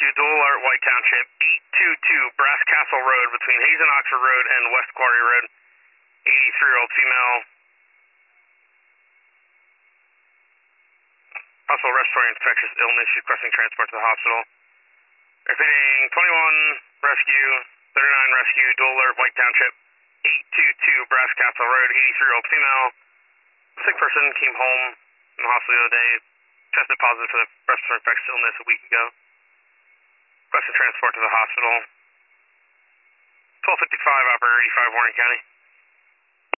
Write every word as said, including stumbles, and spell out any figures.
Rescue, dual alert, White Township, eight two two Brass Castle Road between Hayes and Oxford Road and West Quarry Road. eighty-three-year-old female. Possible respiratory infectious illness, requesting transport to the hospital. Repeating, twenty-one Rescue, thirty-nine Rescue, dual alert, White Township, eight two two Brass Castle Road, eighty-three-year-old female. Sick person came home from the hospital the other day, tested positive for the respiratory infectious illness a week ago. Requesting transport to the hospital. twelve fifty-five, Operator eighty-five, Warren County.